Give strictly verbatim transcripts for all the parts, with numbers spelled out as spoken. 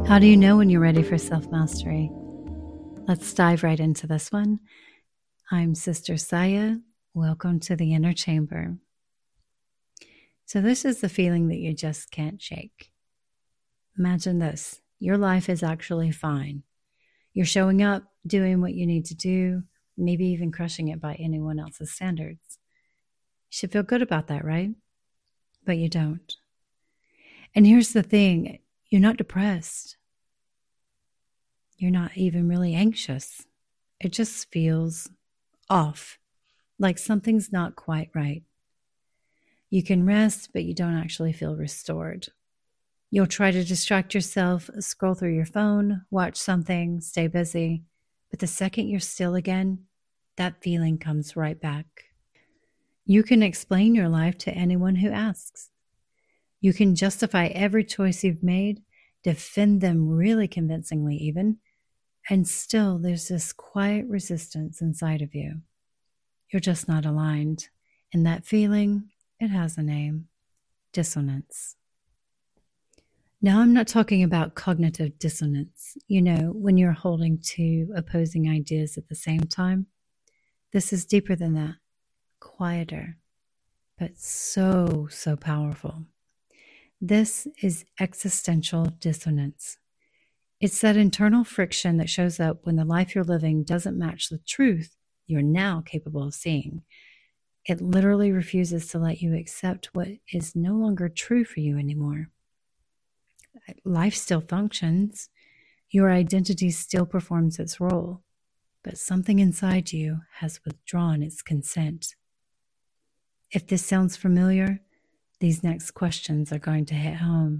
How do you know when you're ready for self-mastery? Let's dive right into this one. I'm Sister Saya. Welcome to the Inner Chamber. So this is the feeling that you just can't shake. Imagine this. Your life is actually fine. You're showing up, doing what you need to do, maybe even crushing it by anyone else's standards. You should feel good about that, right? But you don't. And here's the thing. You're not depressed. You're not even really anxious. It just feels off, like something's not quite right. You can rest, but you don't actually feel restored. You'll try to distract yourself, scroll through your phone, watch something, stay busy. But the second you're still again, that feeling comes right back. You can explain your life to anyone who asks. You can justify every choice you've made, defend them really convincingly even, and still there's this quiet resistance inside of you. You're just not aligned. And that feeling, it has a name: dissonance. Now, I'm not talking about cognitive dissonance, you know, when you're holding two opposing ideas at the same time. This is deeper than that, quieter, but so, so powerful. This is existential dissonance. It's that internal friction that shows up when the life you're living doesn't match the truth you're now capable of seeing. It literally refuses to let you accept what is no longer true for you anymore. Life still functions. Your identity still performs its role, but something inside you has withdrawn its consent. If this sounds familiar, these next questions are going to hit home.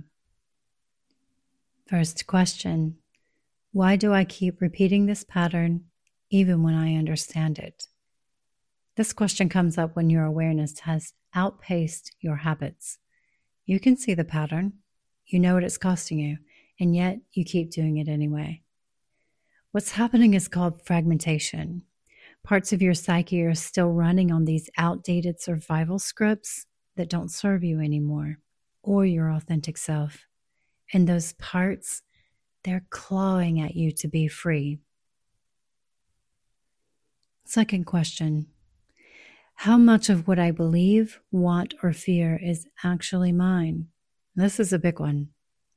First question: why do I keep repeating this pattern even when I understand it? This question comes up when your awareness has outpaced your habits. You can see the pattern, you know what it's costing you, and yet you keep doing it anyway. What's happening is called fragmentation. Parts of your psyche are still running on these outdated survival scripts that don't serve you anymore or your authentic self. And those parts, they're clawing at you to be free. Second question: how much of what I believe, want, or fear is actually mine? This is a big one.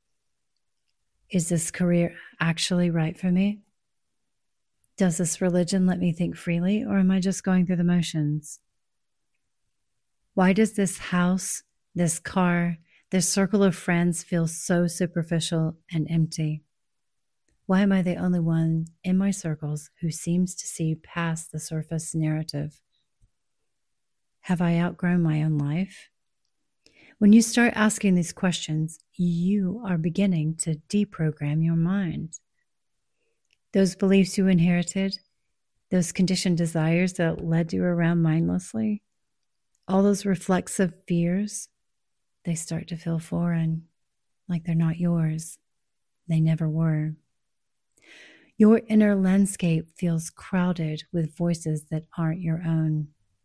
Is this career actually right for me? Does this religion let me think freely, or am I just going through the motions? Why does this house, this car, this circle of friends feel so superficial and empty? Why am I the only one in my circles who seems to see past the surface narrative? Have I outgrown my own life? When you start asking these questions, you are beginning to deprogram your mind. Those beliefs you inherited, those conditioned desires that led you around mindlessly, all those reflexive fears, they start to feel foreign, like they're not yours. They never were. Your inner landscape feels crowded with voices that aren't your own.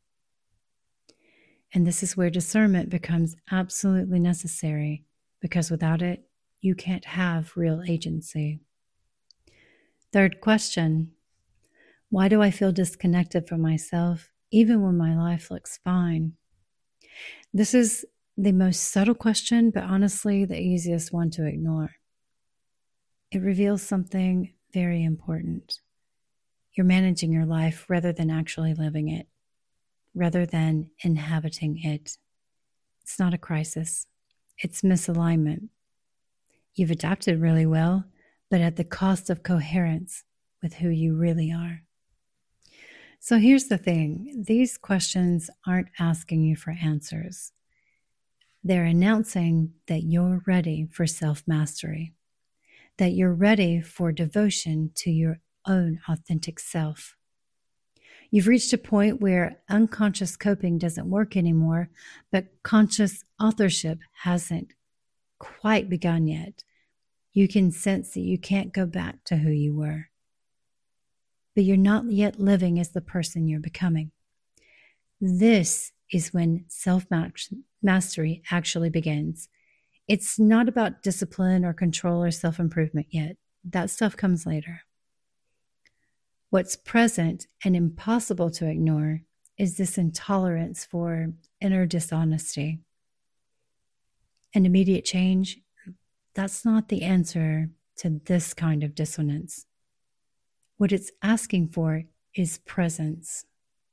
And this is where discernment becomes absolutely necessary, because without it, you can't have real agency. Third question: why do I feel disconnected from myself even when my life looks fine? This is the most subtle question, but honestly the easiest one to ignore. It reveals something very important. You're managing your life rather than actually living it, rather than inhabiting it. It's not a crisis. It's misalignment. You've adapted really well, but at the cost of coherence with who you really are. So here's the thing. These questions aren't asking you for answers. They're announcing that you're ready for self-mastery, that you're ready for devotion to your own authentic self. You've reached a point where unconscious coping doesn't work anymore, but conscious authorship hasn't quite begun yet. You can sense that you can't go back to who you were, but you're not yet living as the person you're becoming. This is when self-mastery actually begins. It's not about discipline or control or self-improvement yet. That stuff comes later. What's present and impossible to ignore is this intolerance for inner dishonesty. And immediate change, that's not the answer to this kind of dissonance. What it's asking for is presence.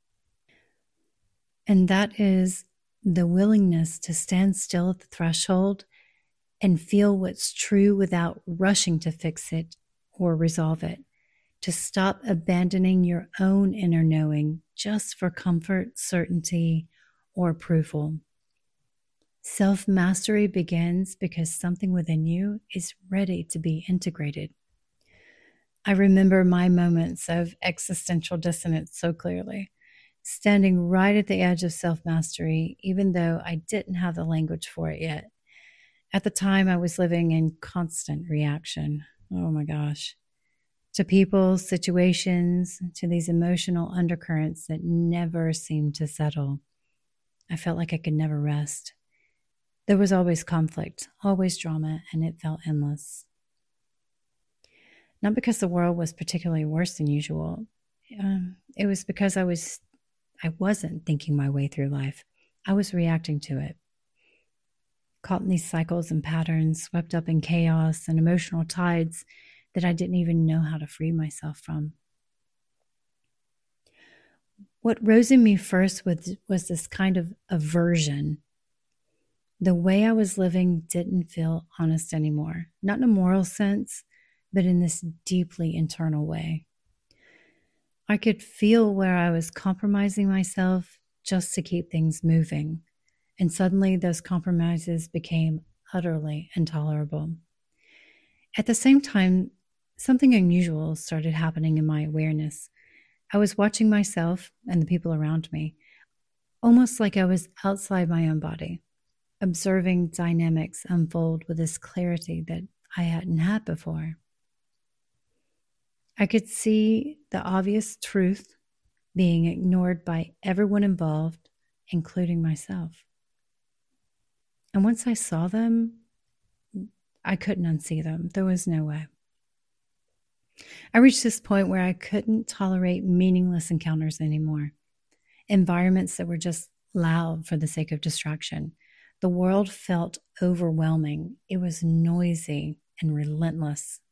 And that is the willingness to stand still at the threshold and feel what's true without rushing to fix it or resolve it. To stop abandoning your own inner knowing just for comfort, certainty, or approval. Self-mastery begins because something within you is ready to be integrated. I remember my moments of existential dissonance so clearly, standing right at the edge of self-mastery, even though I didn't have the language for it yet. At the time, I was living in constant reaction. Oh my gosh. To people, situations, to these emotional undercurrents that never seemed to settle. I felt like I could never rest. There was always conflict, always drama, and it felt endless. Not because the world was particularly worse than usual. Um, it was because I was, I wasn't thinking my way through life. I was reacting to it. Caught in these cycles and patterns, swept up in chaos and emotional tides that I didn't even know how to free myself from. What rose in me first was, was this kind of aversion. The way I was living didn't feel honest anymore, not in a moral sense, but in this deeply internal way. I could feel where I was compromising myself just to keep things moving, and suddenly those compromises became utterly intolerable. At the same time, something unusual started happening in my awareness. I was watching myself and the people around me, almost like I was outside my own body, observing dynamics unfold with this clarity that I hadn't had before. I could see the obvious truth being ignored by everyone involved, including myself. And once I saw them, I couldn't unsee them. There was no way. I reached this point where I couldn't tolerate meaningless encounters anymore. Environments that were just loud for the sake of distraction. The world felt overwhelming. It was noisy and relentless.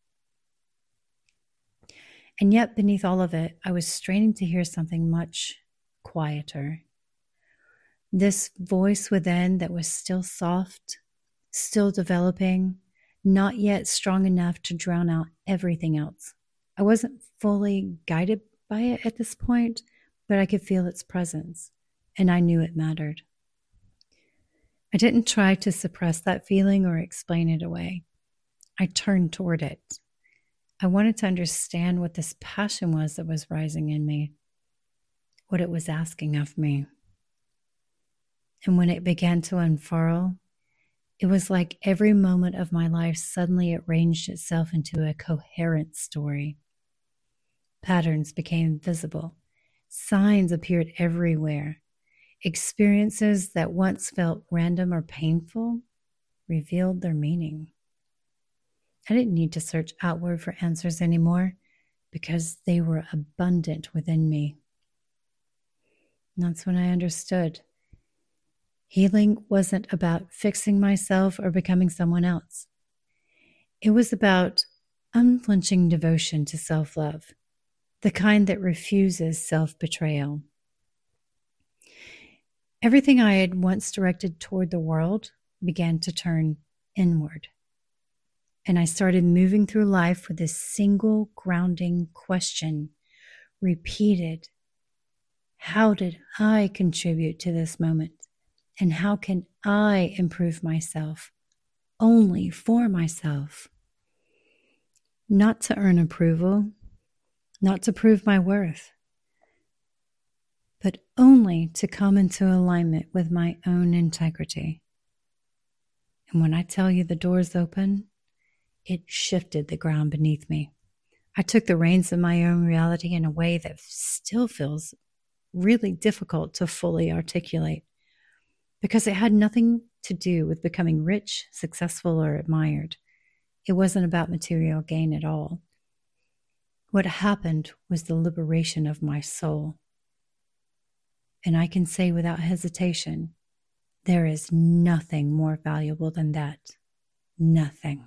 And yet, beneath all of it, I was straining to hear something much quieter. This voice within that was still soft, still developing, not yet strong enough to drown out everything else. I wasn't fully guided by it at this point, but I could feel its presence, and I knew it mattered. I didn't try to suppress that feeling or explain it away. I turned toward it. I wanted to understand what this passion was that was rising in me, what it was asking of me. And when it began to unfurl, it was like every moment of my life suddenly arranged itself into a coherent story. Patterns became visible. Signs appeared everywhere. Experiences that once felt random or painful revealed their meaning. I didn't need to search outward for answers anymore because they were abundant within me. And that's when I understood. Healing wasn't about fixing myself or becoming someone else. It was about unflinching devotion to self-love, the kind that refuses self-betrayal. Everything I had once directed toward the world began to turn inward. And I started moving through life with this single grounding question, repeated. How did I contribute to this moment? And how can I improve myself? Only for myself. Not to earn approval, not to prove my worth, but only to come into alignment with my own integrity. And when I tell you the doors open, it shifted the ground beneath me. I took the reins of my own reality in a way that still feels really difficult to fully articulate. because it had nothing to do with becoming rich, successful, or admired. It wasn't about material gain at all. What happened was the liberation of my soul. And I can say without hesitation, there is nothing more valuable than that. Nothing.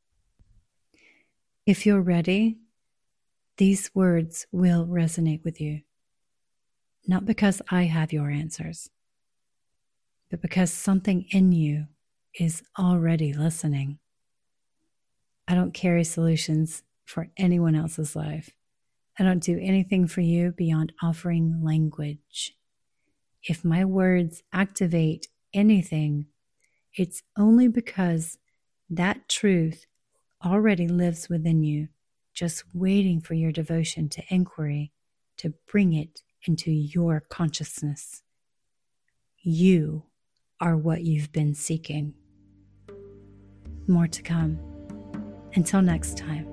If you're ready, these words will resonate with you. Not because I have your answers, but because something in you is already listening. I don't carry solutions for anyone else's life. I don't do anything for you beyond offering language. If my words activate anything, it's only because that truth already lives within you, just waiting for your devotion to inquiry to bring it into your consciousness. You are what you've been seeking. More to come. Until next time.